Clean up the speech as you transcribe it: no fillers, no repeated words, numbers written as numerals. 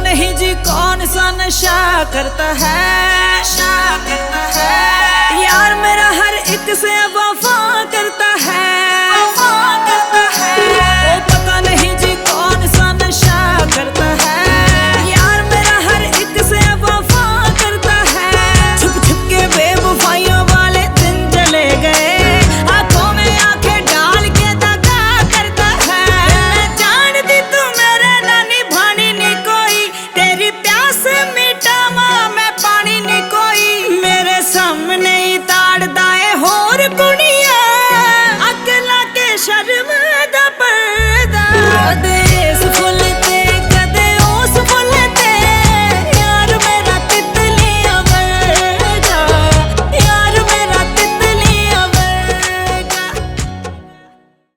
नहीं जी कौन सा नशा करता है यार मेरा हर एक से वफा